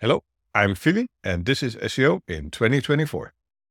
Hello, I'm Philly, and this is SEO in 2024.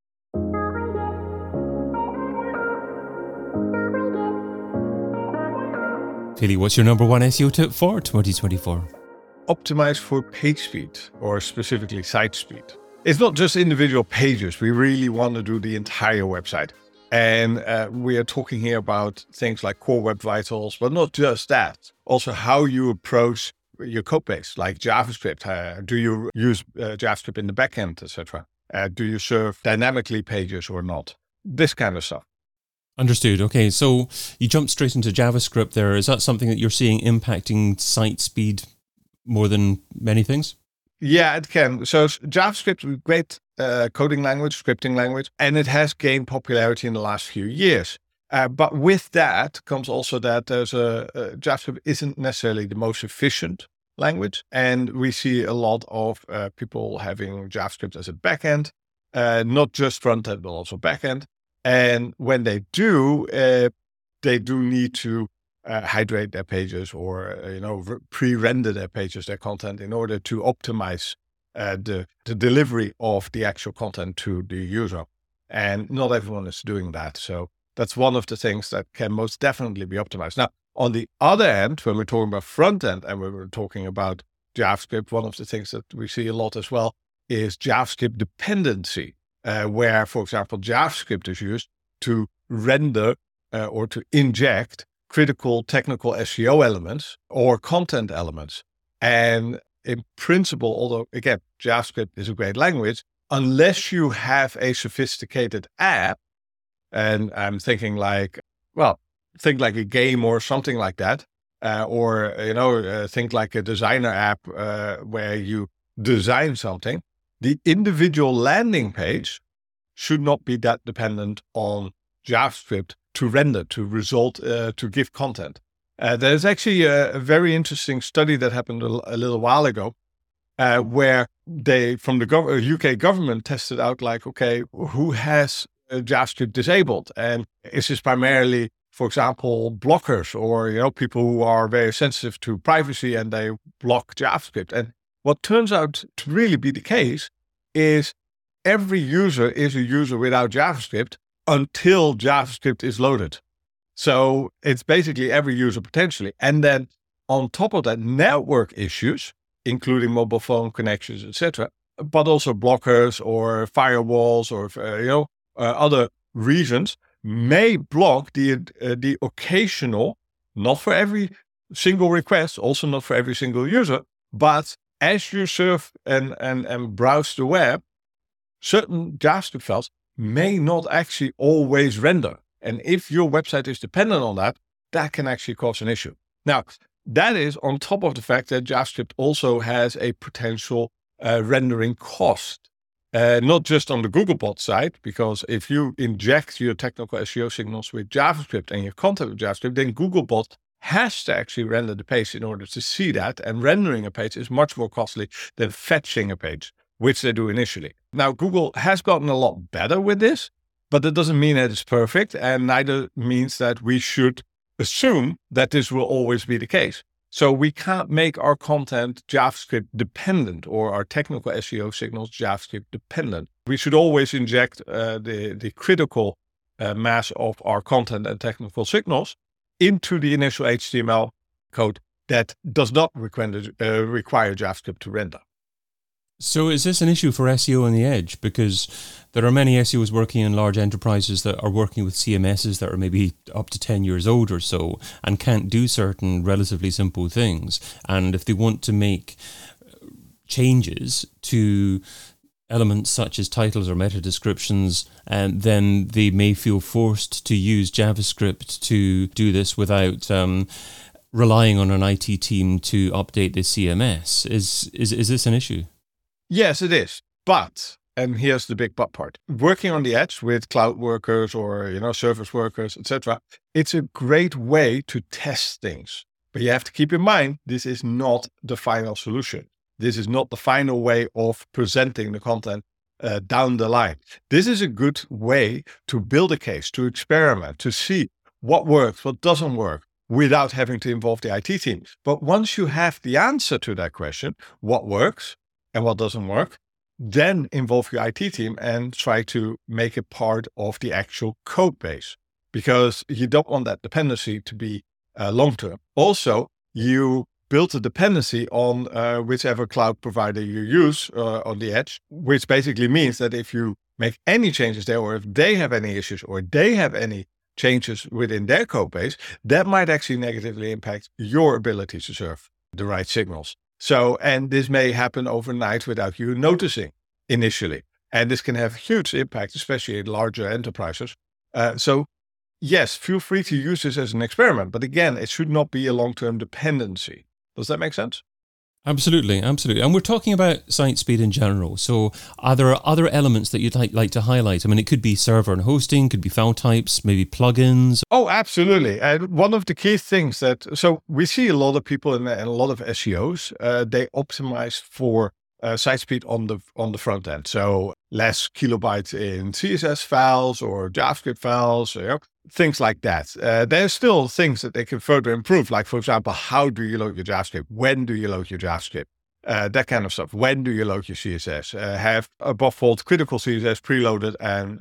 Philly, what's your number one SEO tip for 2024? Optimize for page speed, or specifically site speed. It's not just individual pages. We really want to do the entire website. And we are talking here about things like Core Web Vitals, but not just that. Also how you approach your code base, like JavaScript. Do you use JavaScript in the backend, etc.? Do you serve dynamically pages or not? This kind of stuff. Understood. Okay, so you jumped straight into JavaScript there. Is that something that you're seeing impacting site speed more than many things? Yeah, it can. So JavaScript is a great coding language, scripting language, and it has gained popularity in the last few years. But with that comes also that JavaScript isn't necessarily the most efficient language. And we see a lot of people having JavaScript as a backend, not just front end, but also backend. And when they do need to hydrate their pages or pre-render their pages, their content, in order to optimize the delivery of the actual content to the user. And not everyone is doing that. So that's one of the things that can most definitely be optimized. Now, on the other end, when we're talking about front end and when we're talking about JavaScript, one of the things that we see a lot as well is JavaScript dependency, where, for example, JavaScript is used to render or to inject critical technical SEO elements or content elements. And in principle, although, again, JavaScript is a great language, unless you have a sophisticated app, and I'm thinking think like a game or something like that, think like a designer app where you design something, the individual landing page should not be that dependent on JavaScript to render, to result, to give content. There's actually a very interesting study that happened a little while ago, where they, from the UK government, tested out who has JavaScript disabled, and is this primarily, for example, blockers or people who are very sensitive to privacy and they block JavaScript. And what turns out to really be the case is every user is a user without JavaScript until JavaScript is loaded. So it's basically every user potentially. And then on top of that, network issues, including mobile phone connections, etc., but also blockers or firewalls or other reasons may block the occasional, not for every single request, also not for every single user, but as you surf and browse the web, certain JavaScript files may not actually always render. And if your website is dependent on that, that can actually cause an issue. Now, that is on top of the fact that JavaScript also has a potential rendering cost. Not just on the Googlebot side, because if you inject your technical SEO signals with JavaScript and your content with JavaScript, then Googlebot has to actually render the page in order to see that. And rendering a page is much more costly than fetching a page, which they do initially. Now, Google has gotten a lot better with this, but that doesn't mean that it's perfect, and neither means that we should assume that this will always be the case. So we can't make our content JavaScript dependent or our technical SEO signals JavaScript dependent. We should always inject the critical mass of our content and technical signals into the initial HTML code that does not require JavaScript to render. So is this an issue for SEO on the edge? Because there are many SEOs working in large enterprises that are working with CMSs that are maybe up to 10 years old or so and can't do certain relatively simple things. And if they want to make changes to elements such as titles or meta descriptions, then they may feel forced to use JavaScript to do this without relying on an IT team to update the CMS. Is this an issue? Yes, it is. But, and here's the big but part, working on the edge with cloud workers or, service workers, etc., it's a great way to test things. But you have to keep in mind, this is not the final solution. This is not the final way of presenting the content down the line. This is a good way to build a case, to experiment, to see what works, what doesn't work, without having to involve the IT team. But once you have the answer to that question, what works and what doesn't work, then involve your IT team and try to make it part of the actual code base, because you don't want that dependency to be long-term. Also, you build a dependency on whichever cloud provider you use on the edge, which basically means that if you make any changes there, or if they have any issues, or they have any changes within their code base, that might actually negatively impact your ability to serve the right signals. So, and this may happen overnight without you noticing initially. And this can have huge impact, especially in larger enterprises. So yes, feel free to use this as an experiment. But again, it should not be a long-term dependency. Does that make sense? Absolutely. And we're talking about site speed in general. So are there other elements that you'd like to highlight? I mean, it could be server and hosting, could be file types, maybe plugins. Oh, absolutely. And one of the key things so we see a lot of people and a lot of SEOs, they optimize for site speed on the front end. So less kilobytes in CSS files or JavaScript files, things like that. There's still things that they can further improve. Like, for example, how do you load your JavaScript? When do you load your JavaScript? That kind of stuff. When do you load your CSS? Have above fault critical CSS preloaded and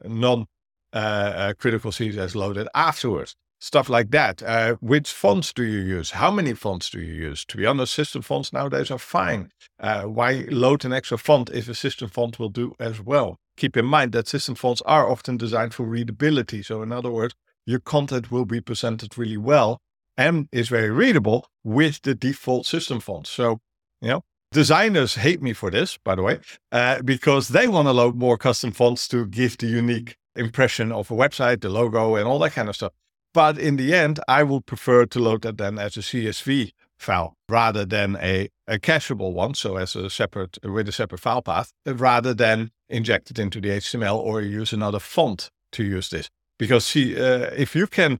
non-critical CSS loaded afterwards. Stuff like that. Which fonts do you use? How many fonts do you use? To be honest, system fonts nowadays are fine. Why load an extra font if a system font will do as well? Keep in mind that system fonts are often designed for readability. So in other words, your content will be presented really well and is very readable with the default system font. So, designers hate me for this, by the way, because they want to load more custom fonts to give the unique impression of a website, the logo, and all that kind of stuff. But in the end, I would prefer to load that then as a CSV file rather than a cacheable one, so as with a separate file path, rather than inject it into the HTML or use another font to use this. Because if you can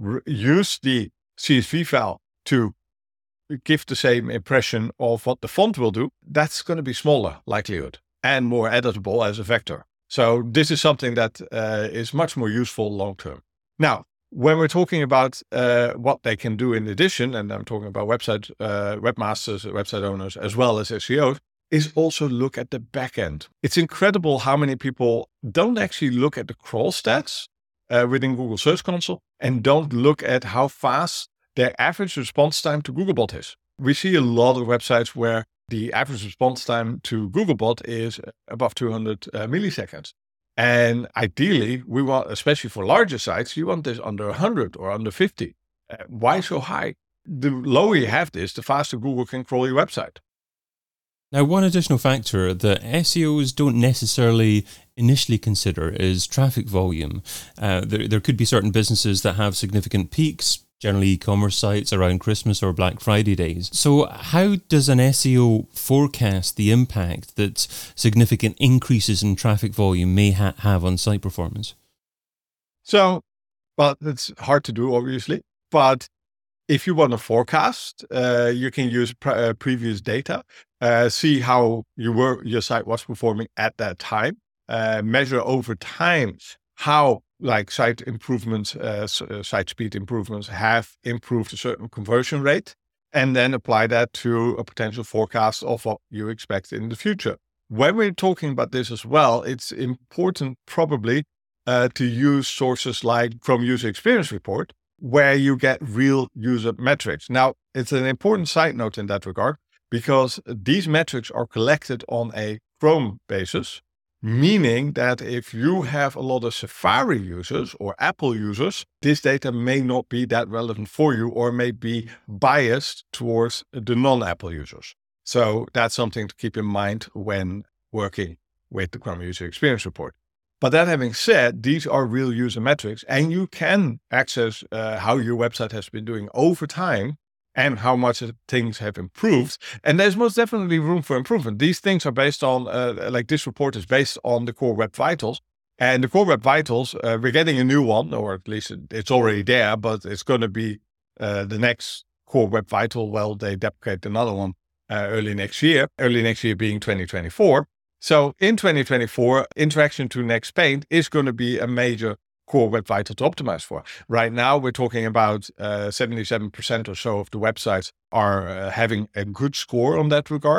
use the CSV file to give the same impression of what the font will do, that's going to be smaller likelihood and more editable as a vector. So this is something that is much more useful long term. Now, when we're talking about what they can do in addition, and I'm talking about webmasters, website owners, as well as SEOs, is also look at the back end. It's incredible how many people don't actually look at the crawl stats within Google Search Console and don't look at how fast their average response time to Googlebot is. We see a lot of websites where the average response time to Googlebot is above 200 milliseconds. And ideally, we want, especially for larger sites, you want this under 100 or under 50. Why so high? The lower you have this, the faster Google can crawl your website. Now, one additional factor that SEOs don't necessarily initially consider is traffic volume. There could be certain businesses that have significant peaks, generally e-commerce sites around Christmas or Black Friday days. So how does an SEO forecast the impact that significant increases in traffic volume may have on site performance? So, well, it's hard to do, obviously, but if you want to forecast, you can use previous data, see how your site was performing at that time, measure over time how site improvements, site speed improvements have improved a certain conversion rate, and then apply that to a potential forecast of what you expect in the future. When we're talking about this as well, it's important probably to use sources like Chrome User Experience Report, where you get real user metrics. Now, it's an important side note in that regard, because these metrics are collected on a Chrome basis, meaning that if you have a lot of Safari users or Apple users, this data may not be that relevant for you or may be biased towards the non-Apple users. So that's something to keep in mind when working with the Chrome User Experience Report. But that having said, these are real user metrics, and you can access how your website has been doing over time and how much things have improved. And there's most definitely room for improvement. These things are based on, this report is based on the Core Web Vitals. And the Core Web Vitals, we're getting a new one, or at least it's already there, but it's going to be the next Core Web Vital. Well, they deprecate another one early next year being 2024. So in 2024, interaction to Next Paint is going to be a major Core Web Vital to optimize for. Right now, we're talking about 77% or so of the websites are having a good score on that regard.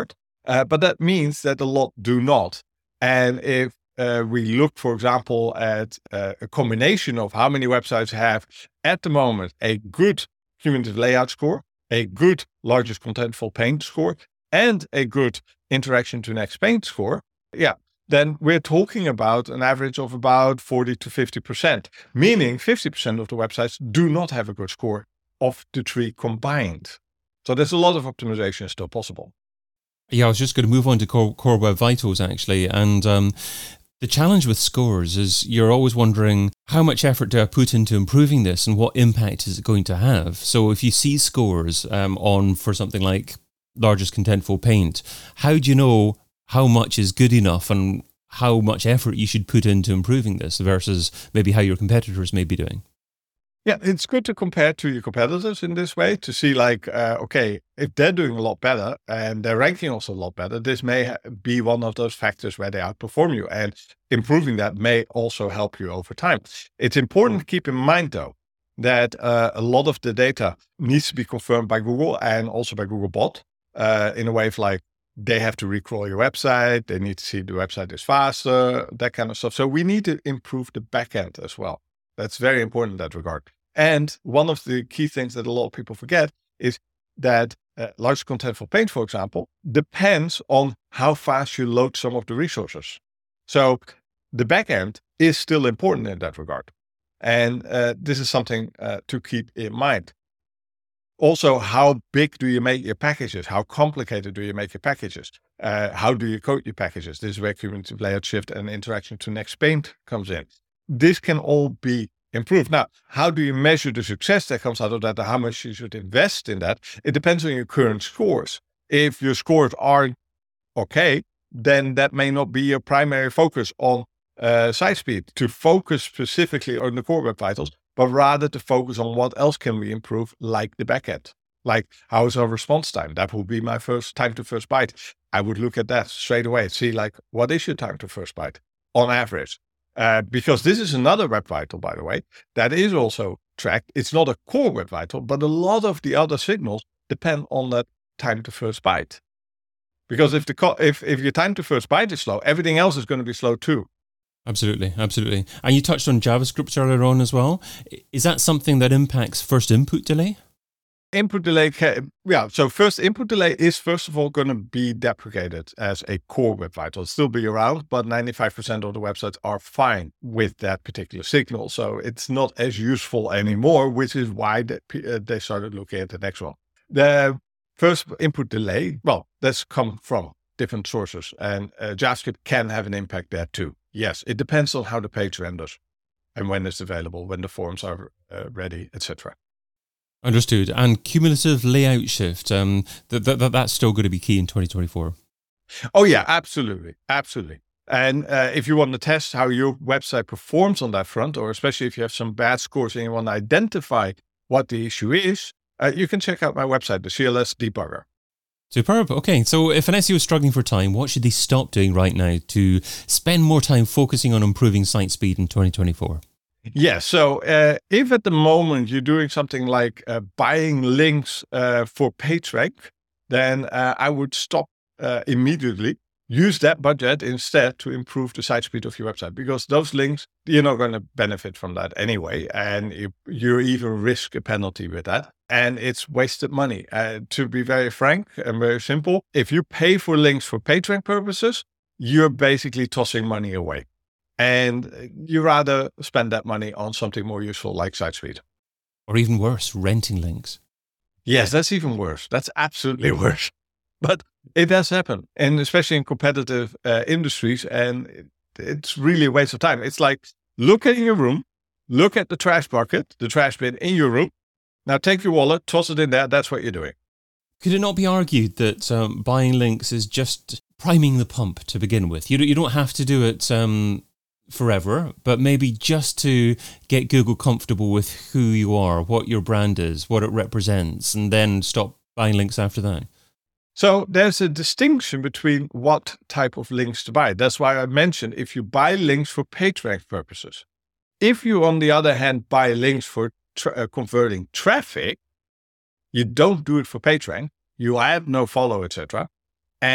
But that means that a lot do not. And if we look, for example, at a combination of how many websites have at the moment a good cumulative layout score, a good largest contentful paint score, and a good interaction to next paint score, then we're talking about an average of about 40 to 50%, meaning 50% of the websites do not have a good score of the three combined. So there's a lot of optimization still possible. Yeah, I was just going to move on to Core Web Vitals, actually. And the challenge with scores is you're always wondering, how much effort do I put into improving this and what impact is it going to have? So if you see scores on for something like largest contentful paint, how do you know how much is good enough and how much effort you should put into improving this versus maybe how your competitors may be doing? Yeah, it's good to compare to your competitors in this way to see okay, if they're doing a lot better and they're ranking also a lot better, this may be one of those factors where they outperform you, and improving that may also help you over time. It's important to keep in mind, though, that a lot of the data needs to be confirmed by Google and also by Googlebot in a way of they have to recrawl your website, they need to see the website is faster, that kind of stuff. So we need to improve the backend as well. That's very important in that regard. And one of the key things that a lot of people forget is that large contentful paint, for example, depends on how fast you load some of the resources. So the backend is still important in that regard. And this is something to keep in mind. Also, how big do you make your packages? How complicated do you make your packages? How do you code your packages? This is where cumulative layout shift and interaction to next paint comes in. This can all be improved. Now, how do you measure the success that comes out of that, and how much you should invest in that? It depends on your current scores. If your scores aren't okay, then that may not be your primary focus on site speed, to focus specifically on the Core Web Vitals, but rather to focus on what else can we improve, like the backend. Like, how is our response time? That would be my first time to first byte. I would look at that straight away, see what is your time to first byte on average? Because this is another Web Vital, by the way, that is also tracked. It's not a Core Web Vital, but a lot of the other signals depend on that time to first byte. Because if your time to first byte is slow, everything else is going to be slow too. Absolutely. And you touched on JavaScript earlier on as well. Is that something that impacts first input delay? Input delay, so first input delay is first of all going to be deprecated as a Core Web Vital. It'll still be around, but 95% of the websites are fine with that particular signal. So it's not as useful anymore, which is why they started looking at the next one. The first input delay, that's come from different sources, and JavaScript can have an impact there too. Yes, it depends on how the page renders and when it's available, when the forms are ready, etc. Understood. And cumulative layout shift, that's still going to be key in 2024. Oh yeah, absolutely. And if you want to test how your website performs on that front, or especially if you have some bad scores and you want to identify what the issue is, you can check out my website, the CLS Debugger. Superb. Okay, so if an SEO is struggling for time, what should they stop doing right now to spend more time focusing on improving site speed in 2024? Yeah, so if at the moment you're doing something like buying links for PageRank, then I would stop immediately. Use that budget instead to improve the site speed of your website, because those links, you're not going to benefit from that anyway. And you even risk a penalty with that. And it's wasted money. To be very frank and very simple, if you pay for links for PageRank purposes, you're basically tossing money away. And you rather spend that money on something more useful like site speed. Or even worse, renting links. Yes, that's even worse. That's absolutely worse. But it does happen, and especially in competitive industries, and it's really a waste of time. It's like, look at your room, look at the trash bucket, the trash bin in your room. Now take your wallet, toss it in there. That's what you're doing. Could it not be argued that buying links is just priming the pump to begin with? You don't have to do it forever, but maybe just to get Google comfortable with who you are, what your brand is, what it represents, and then stop buying links after that. So there's a distinction between what type of links to buy. That's why I mentioned if you buy links for PageRank purposes. If you, on the other hand, buy links for converting traffic, you don't do it for PageRank, you add no follow, etc. And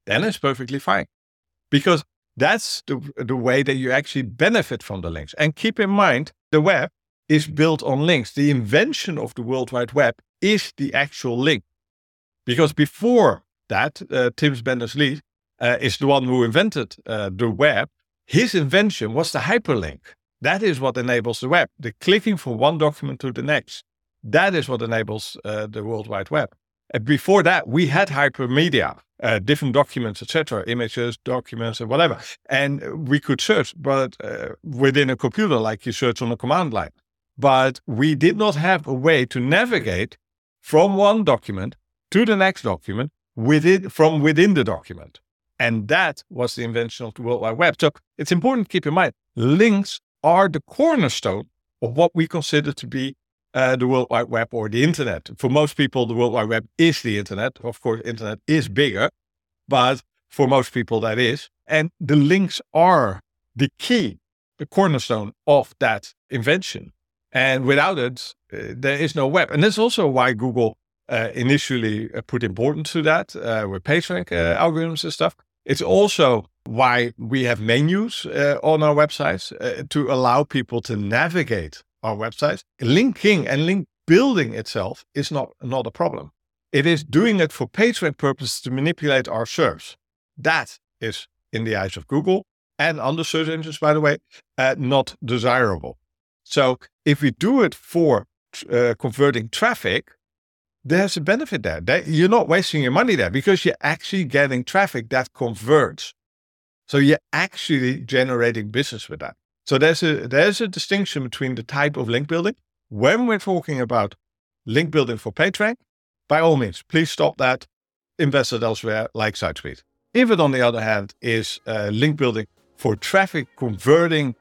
then it's perfectly fine. Because that's the way that you actually benefit from the links. And keep in mind, the web is built on links. The invention of the World Wide Web is the actual link. Because before that, Tim Berners-Lee is the one who invented the web. His invention was the hyperlink. That is what enables the web. The clicking from one document to the next. That is what enables the World Wide Web. And before that, we had hypermedia, different documents, etc., images, documents, and whatever. And we could search, but within a computer, like you search on a command line. But we did not have a way to navigate from one document to the next document from within the document. And that was the invention of the World Wide Web. So it's important to keep in mind, links are the cornerstone of what we consider to be the World Wide Web or the internet. For most people, the World Wide Web is the internet. Of course, internet is bigger, but for most people that is. And the links are the key, the cornerstone of that invention. And without it, there is no web. And that's also why Google initially put importance to that with PageRank algorithms and stuff. It's also why we have menus on our websites to allow people to navigate our websites. Linking and link building itself is not a problem. It is doing it for PageRank purposes to manipulate our SERPs. That is, in the eyes of Google and other search engines, by the way, not desirable. So if we do it for converting traffic, there's a benefit there. You're not wasting your money there because you're actually getting traffic that converts. So you're actually generating business with that. So there's a distinction between the type of link building. When we're talking about link building for PageRank, by all means, please stop that, invest it elsewhere like SiteSpeed. If it, on the other hand, is link building for traffic converting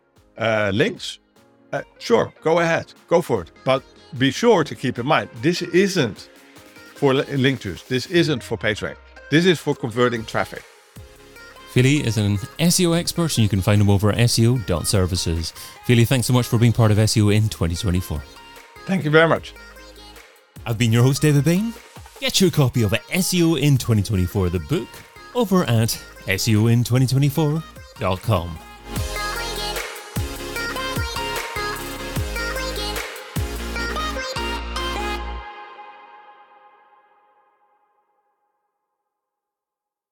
links, sure, go ahead, go for it. But be sure to keep in mind, this isn't for link juice. This isn't for PageRank. This is for converting traffic. Fili is an SEO expert, and you can find him over at SEO.services. Fili, thanks so much for being part of SEO in 2024. Thank you very much. I've been your host, David Bain. Get your copy of SEO in 2024, the book, over at SEOin2024.com.